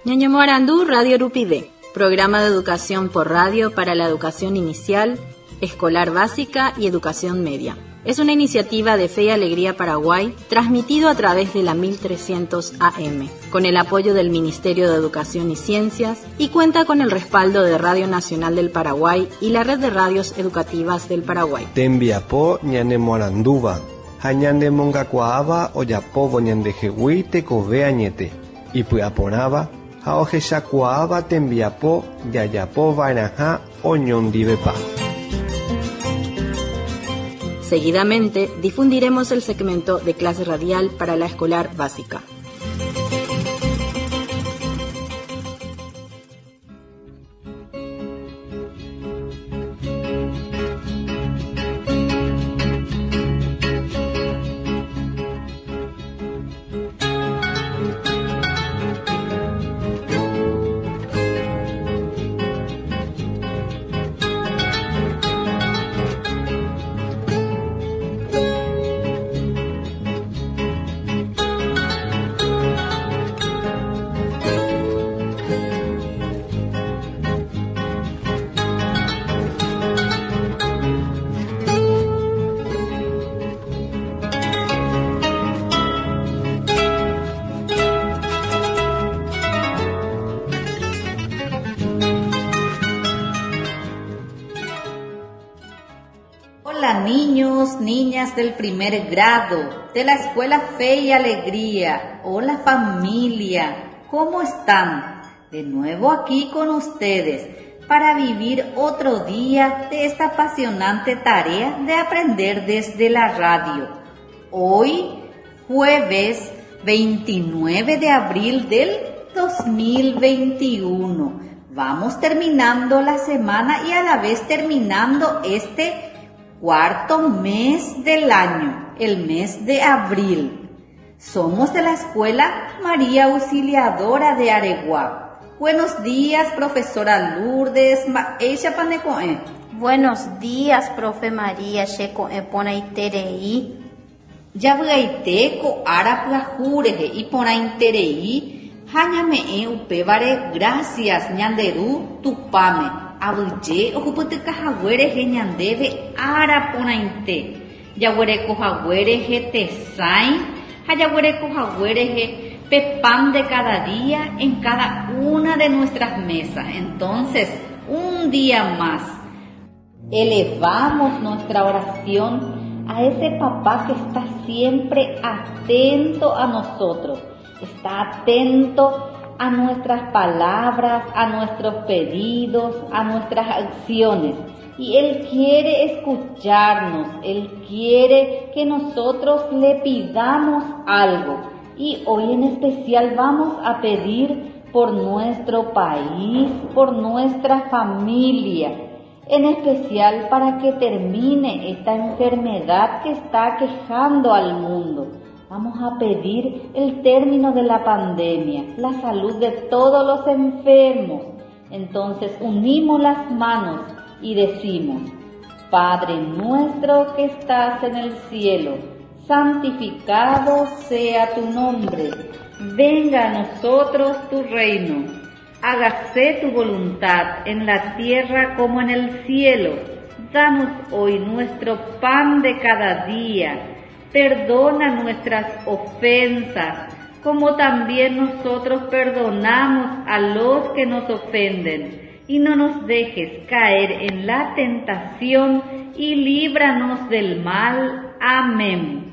Ñañamoarandú Radio Rupide, programa de educación por radio para la educación inicial, escolar básica y educación media. Es una iniciativa de Fe y Alegría Paraguay, transmitido a través de la 1300 AM, con el apoyo del Ministerio de Educación y Ciencias, y cuenta con el respaldo de Radio Nacional del Paraguay y la Red de Radios Educativas del Paraguay. Tembiapó ñanemoaranduva, hañandemongakuaava oyapovo ñandejegui tekove añete, ipyaporãva ha ohechakuaáva tembiapo jajapova'erãha oñondivepa. Seguidamente difundiremos el segmento de clase radial para la escolar básica. Hola niños, niñas del primer grado, de la Escuela Fe y Alegría. Hola familia, ¿cómo están? De nuevo aquí con ustedes para vivir otro día de esta apasionante tarea de aprender desde la radio. Hoy, jueves 29 de abril del 2021. Vamos terminando la semana y a la vez terminando este cuarto mes del año, el mes de abril. Somos de la Escuela María Auxiliadora de Areguá. Buenos días, profesora Lourdes. Buenos días, profe María. Ponaiterei. Yavyaite ko arapyahurehe y ponaiterei. Hañame'ẽ upévare gracias ñanderu tupáme. Avyje ohupytykahaguérehe ñandéve araporãite. Jaguerekohaguérehe tesãi ha jaguerekohaguérehe pe pan de cada día en cada una de nuestras mesas. Entonces, un día más, elevamos nuestra oración a ese papá que está siempre atento a nosotros, está atento a nuestras palabras, a nuestros pedidos, a nuestras acciones. Y Él quiere escucharnos, Él quiere que nosotros le pidamos algo. Y hoy en especial vamos a pedir por nuestro país, por nuestra familia, en especial para que termine esta enfermedad que está aquejando al mundo. Vamos a pedir el término de la pandemia, la salud de todos los enfermos. Entonces unimos las manos y decimos: Padre nuestro que estás en el cielo, santificado sea tu nombre. Venga a nosotros tu reino. Hágase tu voluntad en la tierra como en el cielo. Danos hoy nuestro pan de cada día. Perdona nuestras ofensas, como también nosotros perdonamos a los que nos ofenden. Y no nos dejes caer en la tentación, y líbranos del mal. Amén.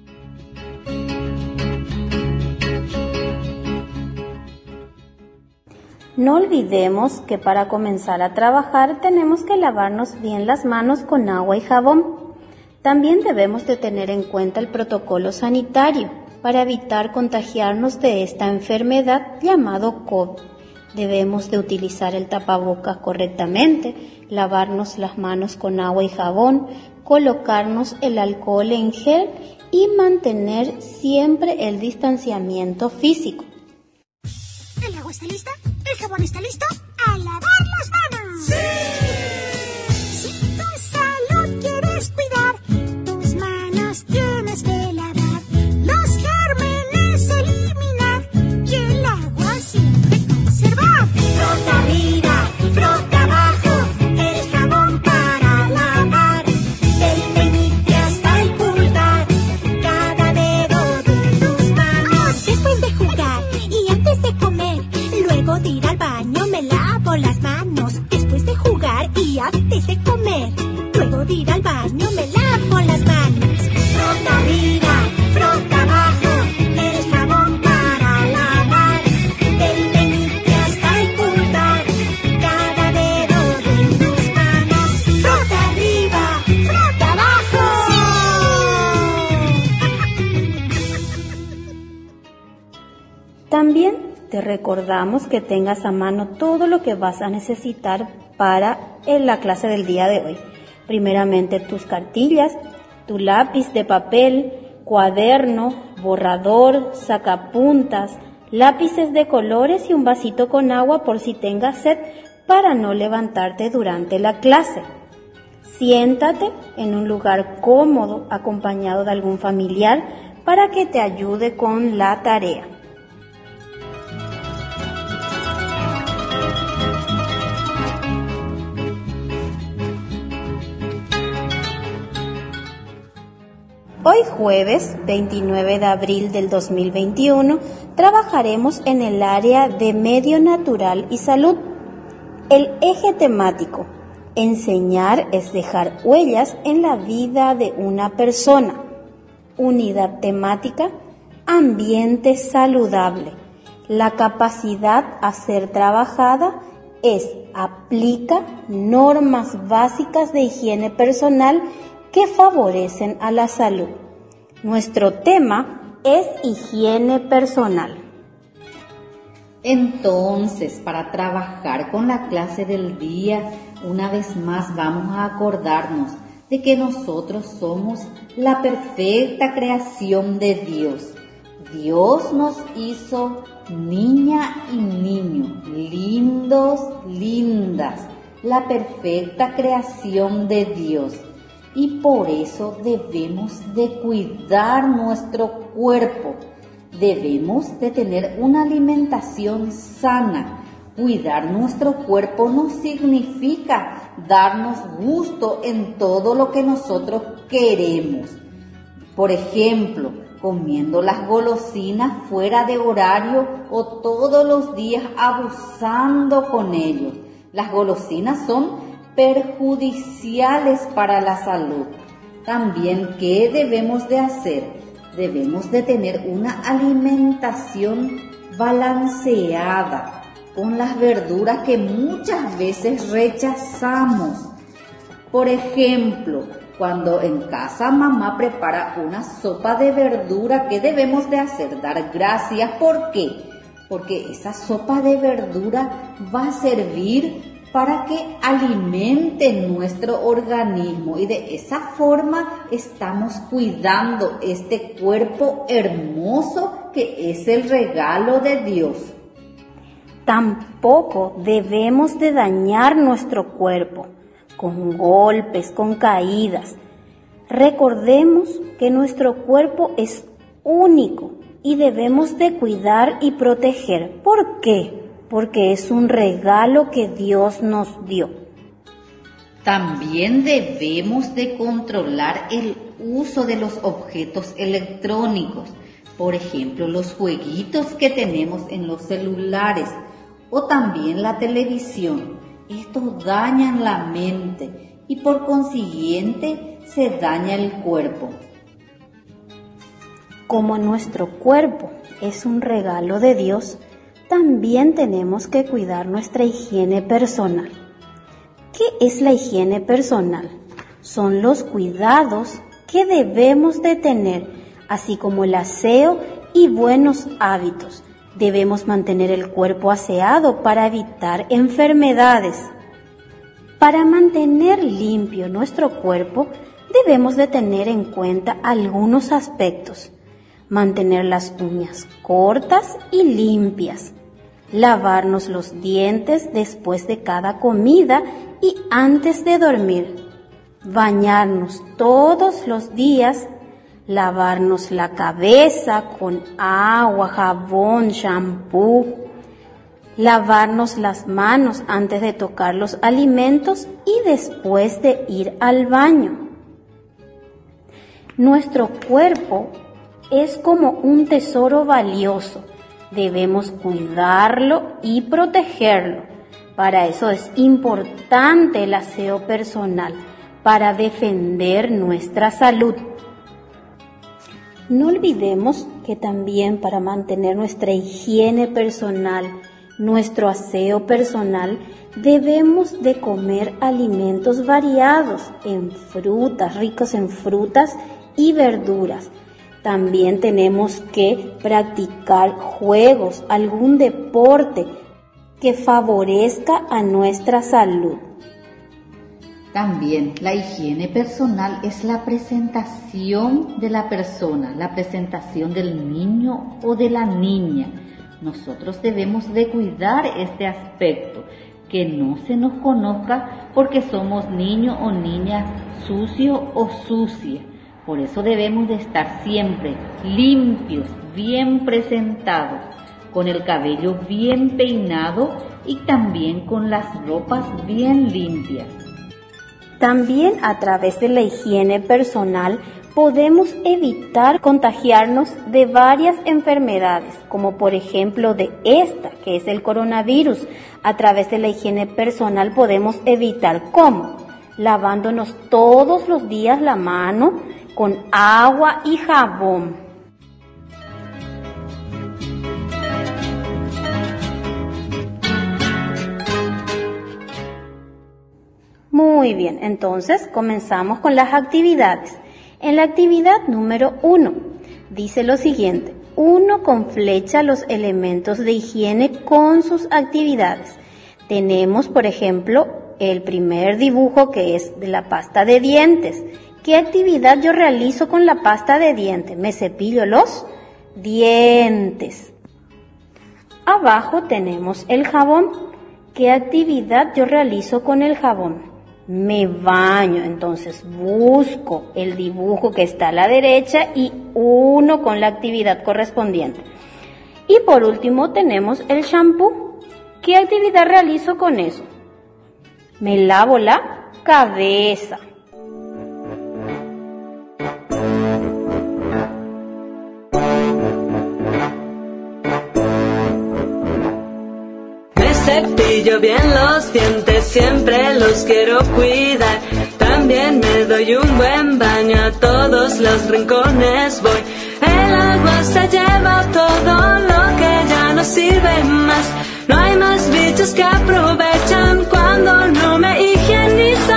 No olvidemos que para comenzar a trabajar tenemos que lavarnos bien las manos con agua y jabón. También debemos de tener en cuenta el protocolo sanitario para evitar contagiarnos de esta enfermedad llamado COVID. Debemos de utilizar el tapabocas correctamente, lavarnos las manos con agua y jabón, colocarnos el alcohol en gel y mantener siempre el distanciamiento físico. ¿El agua está lista? ¿El jabón está listo? ¡A lavar las manos! ¡Sí! Si tu salud quieres cuidar, tus manos tienes que lavar. Los gérmenes eliminar y el agua siempre con También te recordamos que tengas a mano todo lo que vas a necesitar para la clase del día de hoy. Primeramente tus cartillas, tu lápiz de papel, cuaderno, borrador, sacapuntas, lápices de colores y un vasito con agua por si tengas sed para no levantarte durante la clase. Siéntate en un lugar cómodo acompañado de algún familiar para que te ayude con la tarea. Hoy jueves 29 de abril del 2021 trabajaremos en el área de Medio Natural y Salud. El eje temático: enseñar es dejar huellas en la vida de una persona. Unidad temática: ambiente saludable. La capacidad a ser trabajada es aplica normas básicas de higiene personal que favorecen a la salud. Nuestro tema es higiene personal. Entonces, para trabajar con la clase del día, una vez más vamos a acordarnos de que nosotros somos la perfecta creación de Dios. Dios nos hizo niña y niño, lindos, lindas, la perfecta creación de Dios. Y por eso debemos de cuidar nuestro cuerpo. Debemos de tener una alimentación sana. Cuidar nuestro cuerpo no significa darnos gusto en todo lo que nosotros queremos. Por ejemplo, comiendo las golosinas fuera de horario o todos los días abusando con ellos. Las golosinas son perjudiciales para la salud. También, ¿qué debemos de hacer? Debemos de tener una alimentación balanceada con las verduras que muchas veces rechazamos. Por ejemplo, cuando en casa mamá prepara una sopa de verdura, ¿qué debemos de hacer? Dar gracias. ¿Por qué? Porque esa sopa de verdura va a servir para que alimente nuestro organismo y de esa forma estamos cuidando este cuerpo hermoso que es el regalo de Dios. Tampoco debemos de dañar nuestro cuerpo con golpes, con caídas. Recordemos que nuestro cuerpo es único y debemos de cuidar y proteger. ¿Por qué? Porque es un regalo que Dios nos dio. También debemos de controlar el uso de los objetos electrónicos. Por ejemplo, los jueguitos que tenemos en los celulares o también la televisión. Estos dañan la mente y por consiguiente se daña el cuerpo. Como nuestro cuerpo es un regalo de Dios, también tenemos que cuidar nuestra higiene personal. ¿Qué es la higiene personal? Son los cuidados que debemos de tener, así como el aseo y buenos hábitos. Debemos mantener el cuerpo aseado para evitar enfermedades. Para mantener limpio nuestro cuerpo, debemos de tener en cuenta algunos aspectos. Mantener las uñas cortas y limpias. Lavarnos los dientes después de cada comida y antes de dormir. Bañarnos todos los días. Lavarnos la cabeza con agua, jabón, shampoo. Lavarnos las manos antes de tocar los alimentos y después de ir al baño. Nuestro cuerpo es como un tesoro valioso. Debemos cuidarlo y protegerlo. Para eso es importante el aseo personal, para defender nuestra salud. No olvidemos que también para mantener nuestra higiene personal, nuestro aseo personal, debemos de comer alimentos variados, ricos en frutas y verduras. También tenemos que practicar juegos, algún deporte que favorezca a nuestra salud. También la higiene personal es la presentación de la persona, la presentación del niño o de la niña. Nosotros debemos de cuidar este aspecto, que no se nos conozca porque somos niño o niña sucio o sucia. Por eso debemos de estar siempre limpios, bien presentados, con el cabello bien peinado y también con las ropas bien limpias. También a través de la higiene personal podemos evitar contagiarnos de varias enfermedades, como por ejemplo de esta, que es el coronavirus. A través de la higiene personal podemos evitar, ¿cómo? Lavándonos todos los días la mano con agua y jabón. Muy bien, entonces comenzamos con las actividades. En la actividad número 1 dice lo siguiente: 1 con flecha los elementos de higiene con sus actividades. Tenemos, por ejemplo, el primer dibujo, que es de la pasta de dientes. ¿Qué actividad yo realizo con la pasta de dientes? Me cepillo los dientes. Abajo tenemos el jabón. ¿Qué actividad yo realizo con el jabón? Me baño. Entonces busco el dibujo que está a la derecha y uno con la actividad correspondiente. Y por último tenemos el shampoo. ¿Qué actividad realizo con eso? Me lavo la cabeza. Cepillo bien los dientes, siempre los quiero cuidar. También me doy un buen baño, a todos los rincones voy. El agua se lleva todo lo que ya no sirve más. No hay más bichos que aprovechan cuando no me higienizo.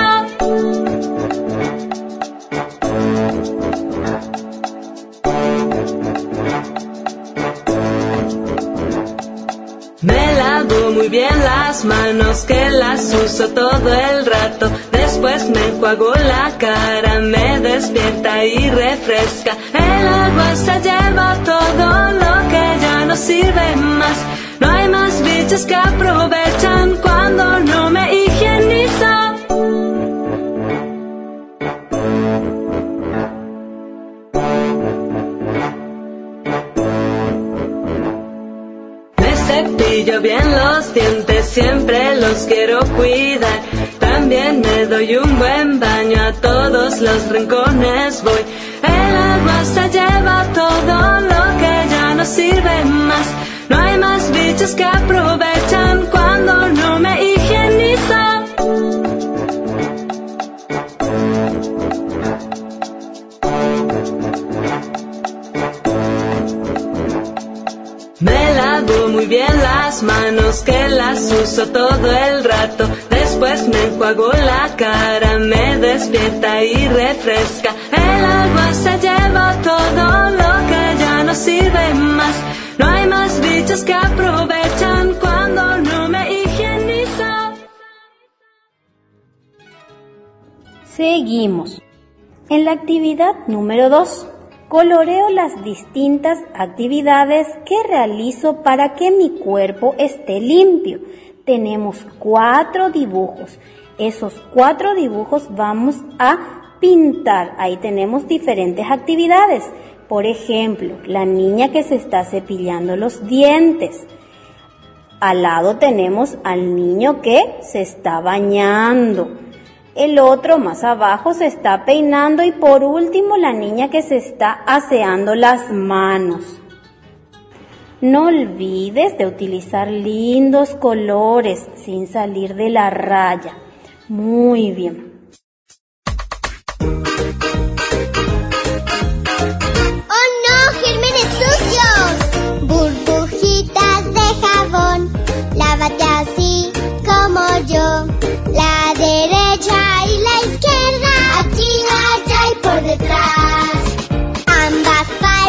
Me lavo muy bien las manos, que las uso todo el rato. Después me enjuago la cara, me despierta y refresca. El agua se lleva todo lo que ya no sirve más. No hay más bichos que aprovechan cuando no me higienizo. Cepillo bien los dientes, siempre los quiero cuidar. También me doy un buen baño, a todos los rincones voy. El agua se lleva todo lo que ya no sirve más. No hay más bichos que aprovechan cuando no me higienizo. Me lavo muy bien las manos, que las uso todo el rato. Después me enjuago la cara, me despierta y refresca. El agua se lleva todo lo que ya no sirve más. No hay más bichos que aprovechan cuando no me higienizo. Seguimos. En la actividad número 2. Coloreo las distintas actividades que realizo para que mi cuerpo esté limpio. Tenemos 4 dibujos. Esos 4 dibujos vamos a pintar. Ahí tenemos diferentes actividades. Por ejemplo, la niña que se está cepillando los dientes. Al lado tenemos al niño que se está bañando. El otro más abajo se está peinando y por último la niña que se está aseando las manos. No olvides de utilizar lindos colores sin salir de la raya. Muy bien. ¡Oh no, gérmenes sucios! Burbujitas de jabón, lávate así como yo. La derecha y la izquierda, aquí, allá y por detrás. Ambas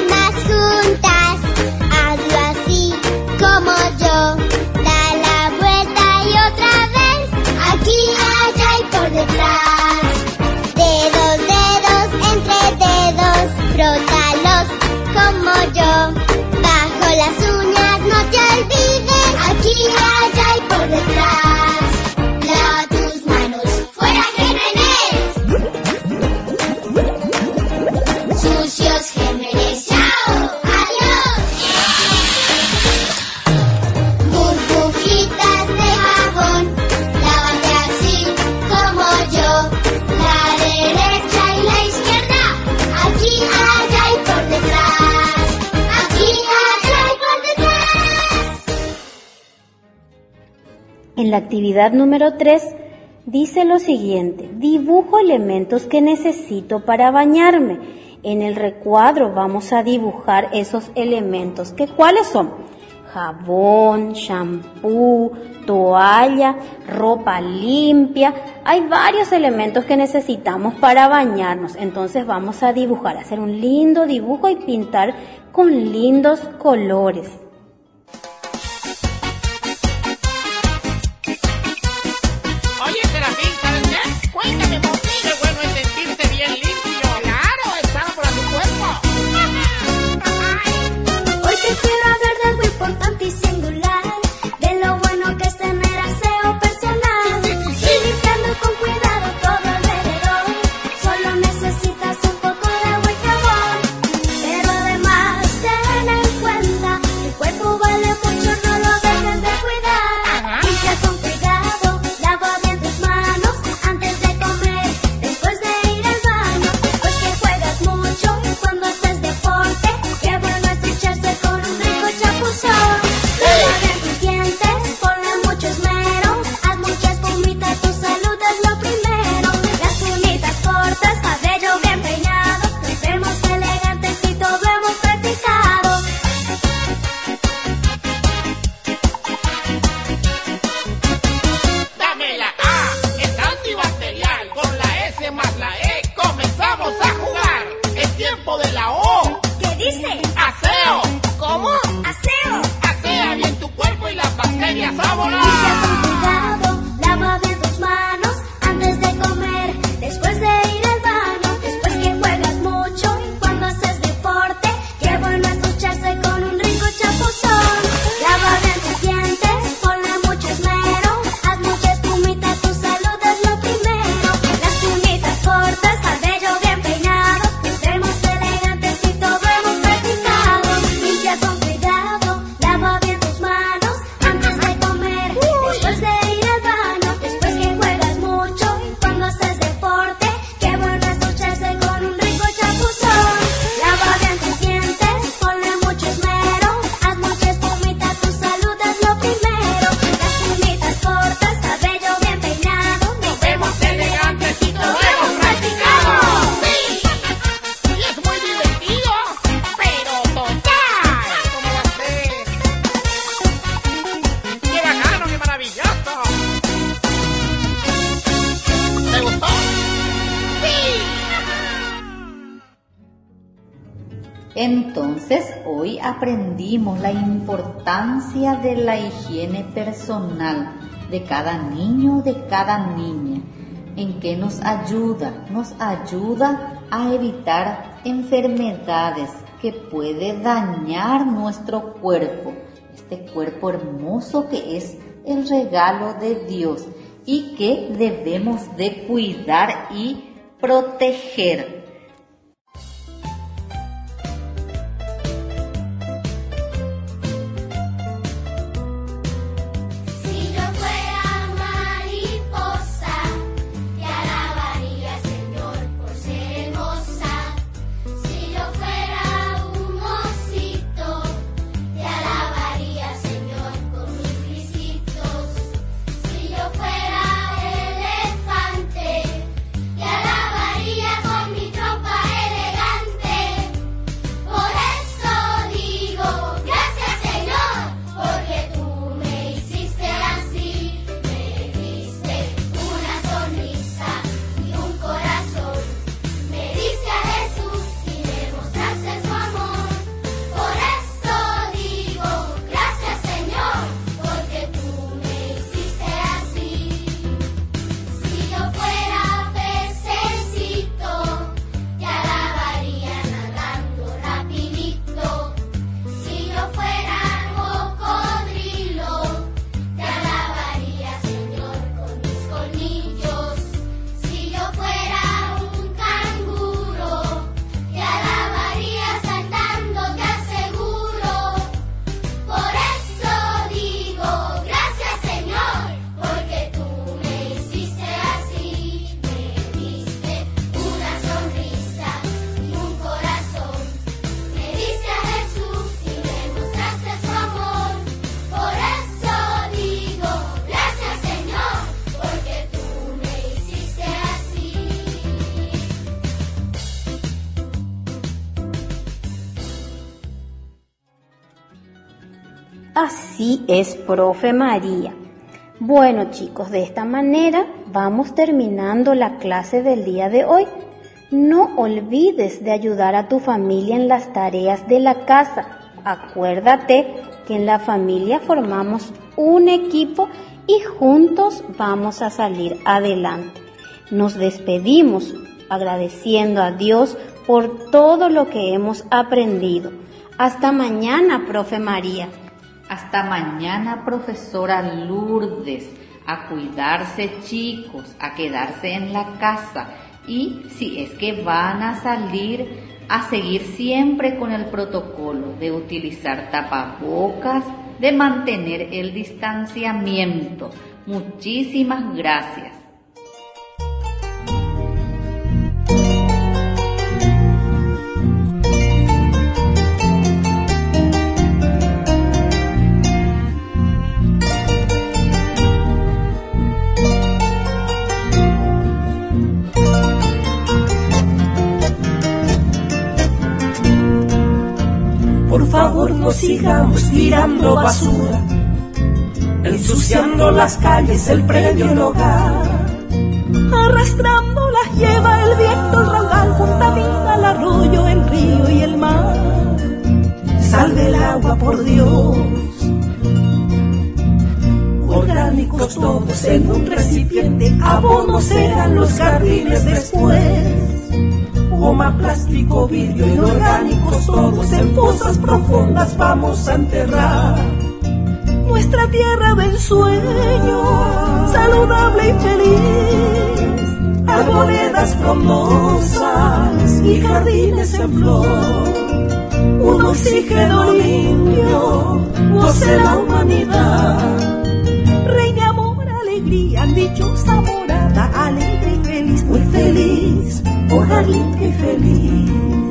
En la actividad número 3 dice lo siguiente: dibujo elementos que necesito para bañarme. En el recuadro vamos a dibujar esos elementos. ¿Cuáles son? Jabón, shampoo, toalla, ropa limpia. Hay varios elementos que necesitamos para bañarnos. Entonces vamos a dibujar, hacer un lindo dibujo y pintar con lindos colores. Oye, Serafín, ¿sabes qué? Cuéntame, Moti. Qué bueno es sentirse bien limpio. Claro, es sano para tu cuerpo. Hoy te quiero hablar de algo importante y singular, de lo bueno que es tener aseo personal. Y limpiando con cuidado todo alrededor, solo necesitas un poco de agua y jabón. Pero además ten en cuenta, tu cuerpo vale mucho, no lo dejes de cuidar. Limpia con cuidado, lava bien tus manos antes de comer, después de ir al baño, después que juegas mucho y cuando haces deporte. Qué bueno es ducharse con un rico chapuzón. Lava bien tus dientes, ponle mucho esmero, haz mucha espumita, tu salud es lo primero. Las uñitas cortas, cabello bien peinado, nos vemos elegantes y todo hemos practicado. Dame la A, es antibacterial. Con la S más la E comenzamos a jugar. Es tiempo de la O. ¿Qué dice? Aseo. ¿Cómo? Aseo. Asea bien tu cuerpo y las bacterias a Limpia volar. con cuidado, lava bien tus manos antes de comer, después de ir al baño, después que juegas mucho y cuando haces deporte. Qué bueno es ducharse con un rico chapuzón. Lava bien tus dientes, ponle mucho esmero, haz mucha espumita, tu salud es lo primero. Las uñitas cortas, cabello bien peinado, nos vemos elegantes y todo hemos practicado. Limpia con cuidado, lava bien tus manos antes de comer, después de ir al baño, después que juegas mucho y cuando haces deporte. Qué bueno es ducharse con un rico chapuzón. Lava bien tus dientes, ponle mucho esmero, haz mucha espumita, tu salud es lo primero. Las uñitas cortas, cabello bien peinado, nos vemos elegantes y todo hemos practicado. Sí. Y es muy divertido, pero total. ¿Cómo va a ser? ¡Qué bacano, qué maravilloso! ¿Te gustó? ¡Sí! Entonces, hoy aprendimos la importancia de la higiene personal de cada niño, de cada niña. ¿En qué nos ayuda? Nos ayuda a evitar enfermedades que puede dañar nuestro cuerpo, este cuerpo hermoso que es el regalo de Dios y que debemos de cuidar y proteger. Si yo fuera mariposa, te alabaría, Señor, por ser hermosa. Si yo fuera un osito, te alabaría, Señor, con mis risitos. Si yo fuera elefante, te alabaría con mi Así es, profe María. Bueno, chicos, de esta manera vamos terminando la clase del día de hoy. No olvides de ayudar a tu familia en las tareas de la casa. Acuérdate que en la familia formamos un equipo y juntos vamos a salir adelante. Nos despedimos agradeciendo a Dios por todo lo que hemos aprendido. Hasta mañana, profe María. Hasta mañana, profesora Lourdes. A cuidarse, chicos, a quedarse en la casa. Y si es que van a salir, a seguir siempre con el protocolo de utilizar tapabocas, de mantener el distanciamiento. Muchísimas gracias. Por favor, no sigamos tirando basura, ensuciando las calles, el predio, el hogar. Arrastrando las lleva el viento, el raudal contamina el arroyo, el río y el mar. Salve el agua, por Dios. Orgánicos todos en un recipiente, abonos serán los jardines después. Goma, plástico, vidrio, inorgánicos todos en fosas profundas vamos a enterrar. Nuestra tierra de ensueño, saludable y feliz, arboledas frondosas y jardines en flor. Un oxígeno limpio, goce la humanidad. Reina amor, alegría, dichosa morada, alegre y feliz, muy feliz. Hogar limpio y feliz.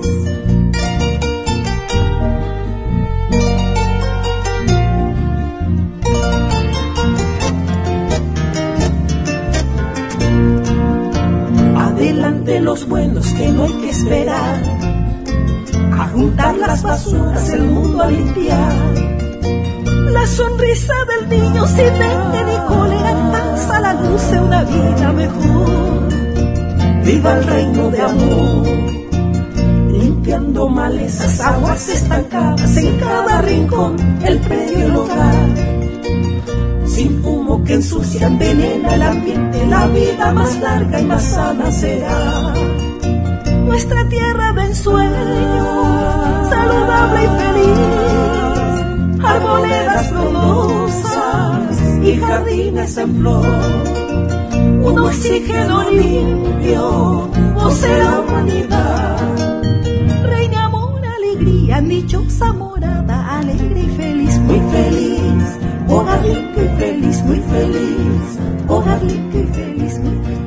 Adelante los buenos que no hay que esperar, a juntar las basuras, el mundo a limpiar. La sonrisa del niño sin mente ni cólera, paz a la luz de una vida mejor. Viva el reino de amor, limpiando malezas, aguas estancadas en cada rincón, el predio, el hogar. Sin humo que ensucia, envenena el ambiente, la vida más larga y más sana será. Nuestra tierra de ensueño, saludable y feliz, arboledas frondosas y jardines en flor. Un oxígeno limpio, goce la humanidad. Reina amor, alegría, dichosa morada, alegre y feliz, muy feliz. Hogar limpio y feliz, muy feliz. Hogar limpio y feliz, muy feliz.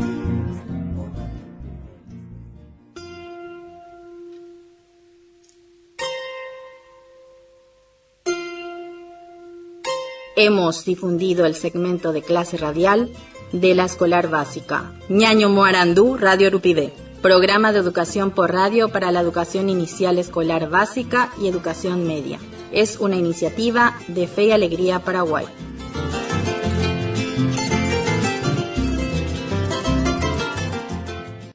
Hemos difundido el segmento de clase radial de la escolar básica Ñaño Moarandú, Radio Rupidé, programa de educación por radio para la educación inicial escolar básica y educación media. Es una iniciativa de Fe y Alegría Paraguay.